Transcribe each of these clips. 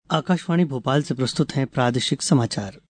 आकाशवाणी भोपाल से प्रस्तुत हैं प्रादेशिक समाचार।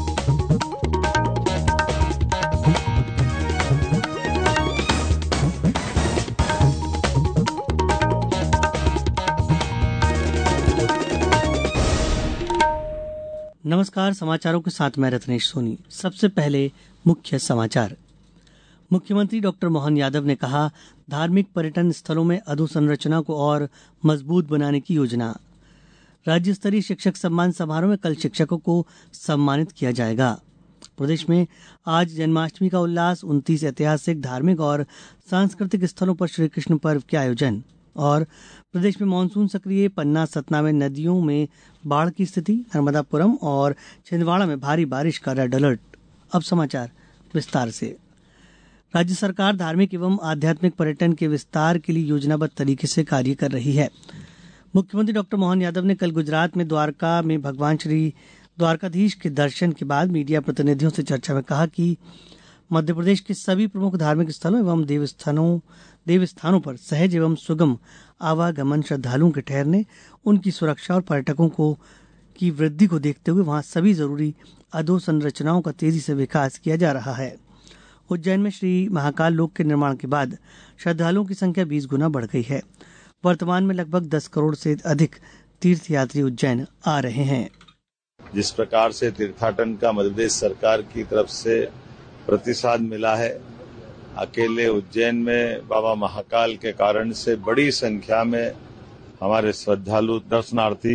नमस्कार, समाचारों के साथ मैं रत्नेश सोनी। सबसे पहले मुख्य समाचार। मुख्यमंत्री डॉक्टर मोहन यादव ने कहा, धार्मिक पर्यटन स्थलों में अधोसंरचना को और मजबूत बनाने की योजना। राज्य स्तरीय शिक्षक सम्मान समारोह में कल शिक्षकों को सम्मानित किया जाएगा। प्रदेश में आज जन्माष्टमी का उल्लास। 29 ऐतिहासिक, धार्मिक और सांस्कृतिक स्थलों पर श्रीकृष्ण पर्व के आयोजन। और प्रदेश में मानसून सक्रिय। पन्ना, सतना में नदियों में बाढ़ की स्थिति। नर्मदापुरम और छिंदवाड़ा में भारी बारिश का रेड अलर्ट। अब समाचार विस्तार से। राज्य सरकार धार्मिक एवं आध्यात्मिक पर्यटन के विस्तार के लिए योजनाबद्ध तरीके से कार्य कर रही है। मुख्यमंत्री डॉक्टर मोहन यादव ने कल गुजरात में द्वारका में भगवान श्री द्वारकाधीश के दर्शन के बाद मीडिया प्रतिनिधियों से चर्चा में कहा कि मध्य प्रदेश के सभी प्रमुख धार्मिक स्थलों एवं देवस्थानों पर सहज एवं सुगम आवागमन, श्रद्धालुओं के ठहरने, उनकी सुरक्षा और पर्यटकों की वृद्धि को देखते हुए वहां सभी जरूरी अधोसंरचनाओं का तेजी से विकास किया जा रहा है। उज्जैन में श्री महाकाल लोक के निर्माण के बाद श्रद्धालुओं की संख्या 20 गुना बढ़ गई है। वर्तमान में लगभग 10 करोड़ से अधिक तीर्थयात्री उज्जैन आ रहे हैं। जिस प्रकार से तीर्थाटन का मध्य प्रदेश सरकार की तरफ से प्रतिसाद मिला है, अकेले उज्जैन में बाबा महाकाल के कारण से बड़ी संख्या में हमारे श्रद्धालु दर्शनार्थी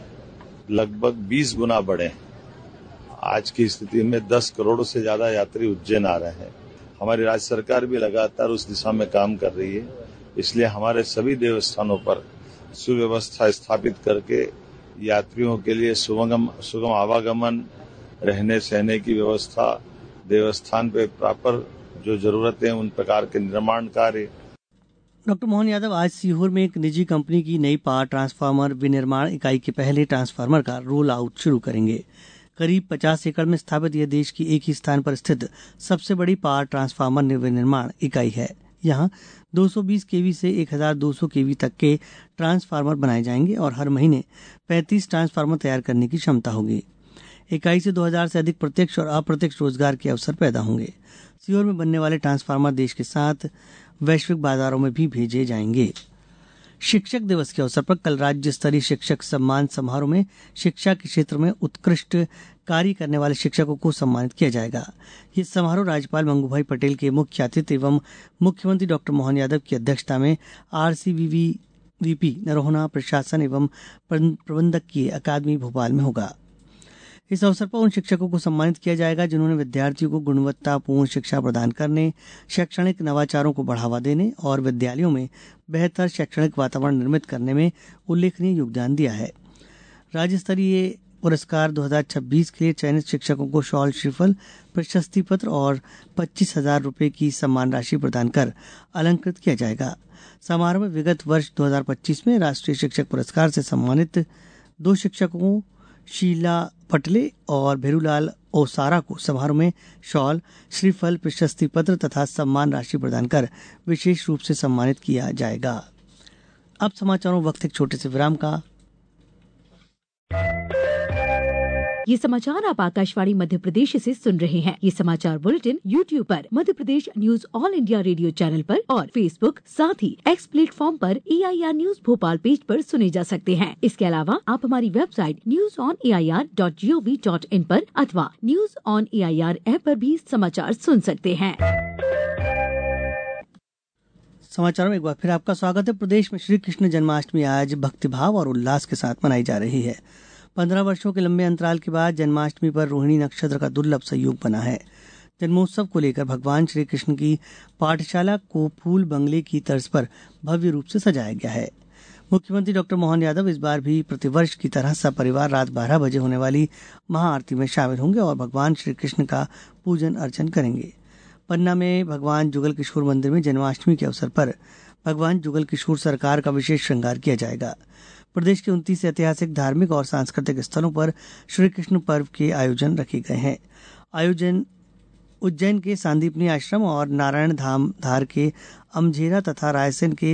लगभग 20 गुना बढ़े। आज की स्थिति में 10 करोड़ से ज्यादा यात्री उज्जैन आ रहे हैं। हमारी राज्य सरकार भी लगातार उस दिशा में काम कर रही है। इसलिए हमारे सभी देवस्थानों पर सुव्यवस्था स्थापित करके यात्रियों के लिए सुगम आवागमन, रहने सहने की व्यवस्था, देवस्थान पे प्रॉपर जो जरूरतें उन प्रकार के निर्माण कार्य। डॉक्टर मोहन यादव आज सीहोर में एक निजी कंपनी की नई पावर ट्रांसफार्मर विनिर्माण इकाई के पहले ट्रांसफार्मर का रोल आउट शुरू करेंगे। करीब 50 एकड़ में स्थापित यह देश की एक ही स्थान पर स्थित सबसे बड़ी पावर ट्रांसफार्मर विनिर्माण इकाई है। यहाँ 220 केवी से 1200 केवी तक के ट्रांसफार्मर बनाए जाएंगे और हर महीने 35 ट्रांसफार्मर तैयार करने की क्षमता होगी। इकाई से 2000 से अधिक प्रत्यक्ष और अप्रत्यक्ष रोजगार के अवसर पैदा होंगे। सीहोर में बनने वाले ट्रांसफार्मर देश के साथ वैश्विक बाजारों में भी भेजे जाएंगे। शिक्षक दिवस के अवसर पर कल राज्य स्तरीय शिक्षक सम्मान समारोह में शिक्षा के क्षेत्र में उत्कृष्ट कार्य करने वाले शिक्षकों को सम्मानित किया जाएगा। ये समारोह राज्यपाल मंगूभाई पटेल के मुख्य अतिथि एवं मुख्यमंत्री डॉक्टर मोहन यादव की अध्यक्षता में RCVVP नरोहना प्रशासन एवं प्रबंधकीय अकादमी भोपाल में होगा। इस अवसर पर उन शिक्षकों को सम्मानित किया जाएगा जिन्होंने विद्यार्थियों को गुणवत्तापूर्ण शिक्षा प्रदान करने, शैक्षणिक नवाचारों को बढ़ावा देने और विद्यालयों में बेहतर शैक्षणिक वातावरण निर्मित करने में उल्लेखनीय योगदान दिया है। राज्य स्तरीय पुरस्कार 2026 के लिए चयनित शिक्षकों को शॉल, श्रीफल, प्रशस्ति पत्र और 25,000 रुपए की सम्मान राशि प्रदान कर अलंकृत किया जाएगा। समारोह में विगत वर्ष 2025 में राष्ट्रीय शिक्षक पुरस्कार से सम्मानित 2 शिक्षकों शीला पटले और भेरूलाल ओसारा को समारोह में शॉल, श्रीफल, प्रशस्ति पत्र तथा सम्मान राशि प्रदान कर विशेष रूप से सम्मानित किया जाएगा। अब समाचारों वक्त एक छोटे से विराम का। ये समाचार आप आकाशवाणी मध्य प्रदेश से सुन रहे हैं। ये समाचार बुलेटिन YouTube पर Madhya Pradesh news all India radio channel पर और Facebook साथ ही X प्लेटफॉर्म पर EIR न्यूज भोपाल पेज पर सुने जा सकते हैं। इसके अलावा आप हमारी वेबसाइट newsonair.gov.in पर अथवा न्यूज ऑन AIR ऐप पर भी समाचार सुन सकते हैं। समाचारों में एक बार फिर आपका स्वागत है। प्रदेश में श्री कृष्ण जन्माष्टमी आज भक्तिभाव और उल्लास के साथ मनाई जा रही है। 15 वर्षों के लंबे अंतराल के बाद जन्माष्टमी पर रोहिणी नक्षत्र का दुर्लभ संयोग बना है। जन्मोत्सव को लेकर भगवान श्री कृष्ण की पाठशाला को फूल बंगले की तर्ज पर भव्य रूप से सजाया गया है। मुख्यमंत्री डॉक्टर मोहन यादव इस बार भी प्रतिवर्ष की तरह सपरिवार रात 12 बजे होने वाली महाआरती में शामिल होंगे और भगवान श्री कृष्ण का पूजन अर्चन करेंगे। पन्ना में भगवान जुगल किशोर मंदिर में जन्माष्टमी के अवसर पर भगवान जुगल किशोर सरकार का विशेष श्रृंगार किया जाएगा। प्रदेश के 29 ऐतिहासिक, धार्मिक और सांस्कृतिक स्थलों पर श्री कृष्ण पर्व के आयोजन रखे गए हैं। आयोजन उज्जैन के सांदीपनी आश्रम और नारायण धाम धार के अमझेरा तथा रायसेन के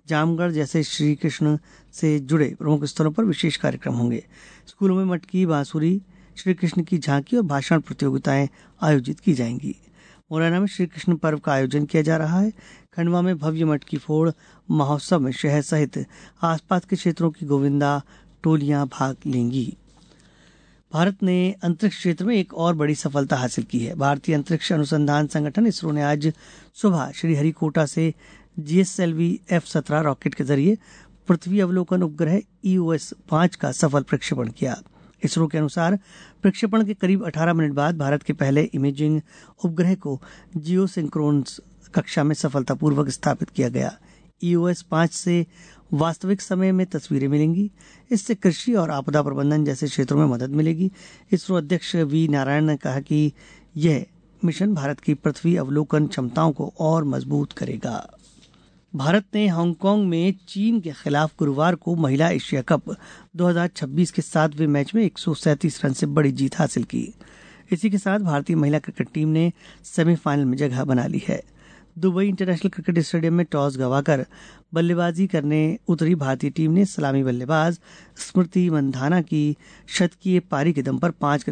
जामगढ़ जैसे श्री कृष्ण से जुड़े प्रमुख स्थलों पर विशेष कार्यक्रम होंगे। स्कूलों में मटकी, बांसुरी, श्री कृष्ण की झांकी और भाषण प्रतियोगिताएं आयोजित की जाएंगी। मुरैना में श्री कृष्ण पर्व का आयोजन किया जा रहा है। खंडवा में भव्य मटकी फोड़ महोत्सव में शहर सहित आसपास के क्षेत्रों की गोविंदा टोलियां भाग लेंगी। भारत ने अंतरिक्ष क्षेत्र में एक और बड़ी सफलता हासिल की है। भारतीय अंतरिक्ष अनुसंधान संगठन इसरो ने आज सुबह श्रीहरिकोटा से GSLV F-17 रॉकेट के जरिए पृथ्वी अवलोकन उपग्रह EOS 5 का सफल प्रक्षेपण किया। इसरो के अनुसार प्रक्षेपण के करीब 18 मिनट बाद भारत के पहले इमेजिंग उपग्रह को जियोसिंक्रोनस कक्षा में सफलतापूर्वक स्थापित किया गया। EOS 5 से वास्तविक समय में तस्वीरें मिलेंगी। इससे कृषि और आपदा प्रबंधन जैसे क्षेत्रों में मदद मिलेगी। इसरो अध्यक्ष V नारायण ने कहा कि यह मिशन भारत की पृथ्वी अवलोकन क्षमताओं को और मजबूत करेगा। भारत ने हांगकांग में चीन के खिलाफ गुरुवार को महिला एशिया कप 2026 के 7वें मैच में 137 रन से बड़ी जीत हासिल की। इसी के साथ भारतीय महिला क्रिकेट टीम ने सेमीफाइनल में जगह बना ली है। दुबई इंटरनेशनल क्रिकेट स्टेडियम में टॉस गंवाकर बल्लेबाजी करने उतरी भारतीय टीम ने सलामी बल्लेबाज स्मृति मंधाना की शतकीय पारी के दम पर 5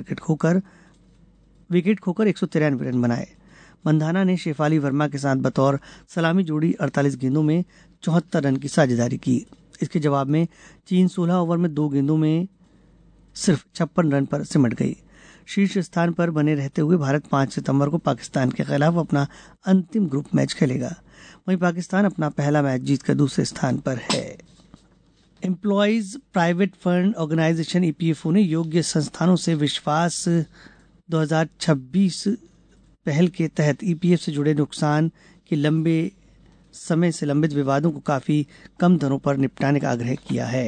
विकेट खोकर 193 रन बनाए। मंधाना ने शेफाली वर्मा के साथ बतौर सलामी जोड़ी 48 गेंदों में 74 रन की साझेदारी की। इसके जवाब में चीन 16 ओवर में 2 गेंदों में सिर्फ 56 रन पर सिमट गई। शीर्ष स्थान पर बने रहते हुए भारत 5 सितंबर को पाकिस्तान के खिलाफ अपना अंतिम ग्रुप मैच खेलेगा। वहीं पाकिस्तान अपना पहला मैच जीतकर दूसरे स्थान पर है। Employees private fund organisation EPFO ने योग्य संस्थानों से विश्वास 2026 पहल के तहत EPF से जुड़े नुकसान के लंबे समय से लंबित विवादों को काफी कम दरों पर निपटाने का आग्रह किया है।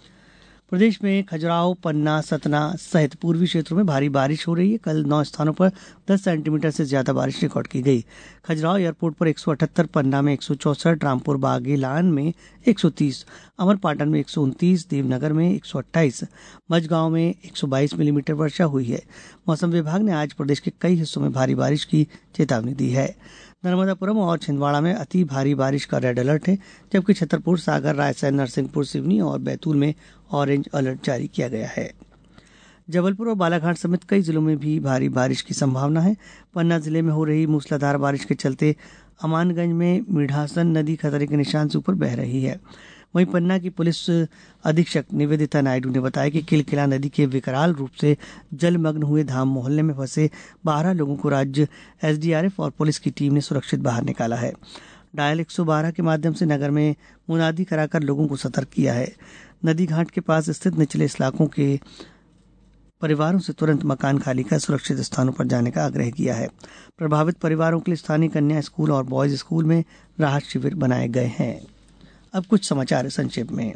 प्रदेश में खजुराहो, पन्ना, सतना सहित पूर्वी क्षेत्रों में भारी बारिश हो रही है। कल 9 स्थानों पर 10 सेंटीमीटर से ज्यादा बारिश रिकॉर्ड की गई। खजुराहो एयरपोर्ट पर 178, पन्ना में 164, रामपुर बागेलान में 130, अमरपाटन में 129, देवनगर में 128, मझगांव में 122 मिलीमीटर वर्षा हुई है। मौसम विभाग ने आज प्रदेश के कई हिस्सों में भारी बारिश की चेतावनी दी है। नर्मदापुरम और छिंदवाड़ा में अति भारी बारिश का रेड अलर्ट है, जबकि छतरपुर, सागर, रायसेन, नरसिंहपुर, सिवनी और बैतूल में ऑरेंज अलर्ट जारी किया गया है। जबलपुर और बालाघाट समेत कई जिलों में भी भारी बारिश की संभावना है। पन्ना जिले में हो रही मूसलाधार बारिश के चलते अमानगंज में मीढ़ासन नदी खतरे के निशान से ऊपर बह रही है। वहीं पन्ना की पुलिस अधीक्षक निवेदिता नायडू ने बताया कि किलकिला नदी के विकराल रूप से जलमग्न हुए धाम मोहल्ले में फंसे 12 लोगों को राज्य SDRF और पुलिस की टीम ने सुरक्षित बाहर निकाला है। डायल 112 के माध्यम से नगर में मुनादी कराकर लोगों को सतर्क किया है। नदी घाट के पास स्थित निचले इलाकों के परिवारों से तुरंत मकान खाली कर सुरक्षित स्थानों पर जाने का आग्रह किया है। प्रभावित परिवारों के लिए स्थानीय कन्या स्कूल और बॉयज स्कूल में राहत शिविर बनाए गए हैं। अब कुछ समाचार संक्षेप में।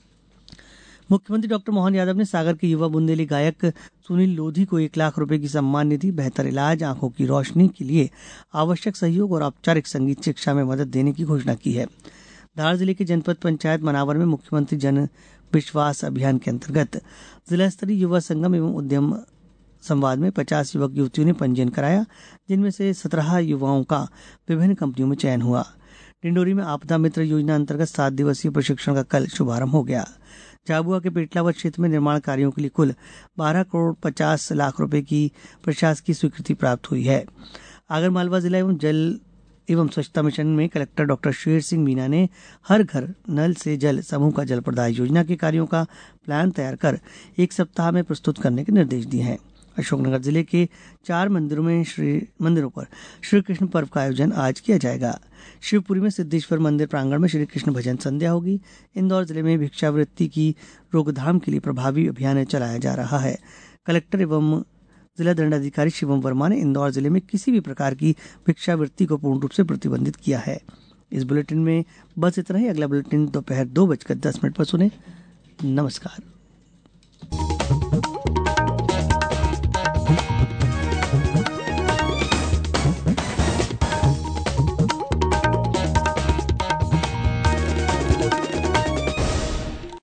मुख्यमंत्री डॉक्टर मोहन यादव ने सागर के युवा बुंदेली गायक सुनील लोधी को 1 लाख रुपए की सम्मान निधि, बेहतर इलाज, आंखों की रोशनी के लिए आवश्यक सहयोग और औपचारिक संगीत शिक्षा में मदद देने की घोषणा की है। धार जिले के जनपद पंचायत मनावर में मुख्यमंत्री जन विश्वास अभियान के अंतर्गत जिला स्तरीय युवा संगम एवं उद्यम संवाद में 50 युवक युवतियों ने पंजीयन कराया, जिनमें से 17 युवाओं का विभिन्न कंपनियों में चयन हुआ। डिंडोरी में आपदा मित्र योजना अंतर्गत 7 दिवसीय प्रशिक्षण का कल शुभारंभ हो गया। झाबुआ के पेटलावद क्षेत्र में निर्माण कार्यों के लिए कुल 12 करोड़ 50 लाख रुपए की प्रशासकीय स्वीकृति प्राप्त हुई है। आगरमालवा जिला एवं जल एवं स्वच्छता मिशन में कलेक्टर डॉक्टर शेर सिंह मीना ने हर घर नल से जल समूह का जल प्रदाय योजना के कार्यों का प्लान तैयार कर 1 सप्ताह में प्रस्तुत करने के निर्देश दिए हैं। अशोकनगर जिले के 4 मंदिरों पर श्री कृष्ण पर्व का आयोजन आज किया जाएगा। शिवपुरी में सिद्धेश्वर मंदिर प्रांगण में श्री कृष्ण भजन संध्या होगी। इंदौर जिले में भिक्षावृत्ति की रोकथाम के लिए प्रभावी अभियान चलाया जा रहा है। कलेक्टर एवं जिला दंडाधिकारी शिवम वर्मा ने इंदौर जिले में किसी भी प्रकार की भिक्षावृत्ति को पूर्ण रूप से प्रतिबंधित किया है। इस बुलेटिन में बस इतना ही। अगला बुलेटिन दोपहर 2:10 पर सुने। नमस्कार।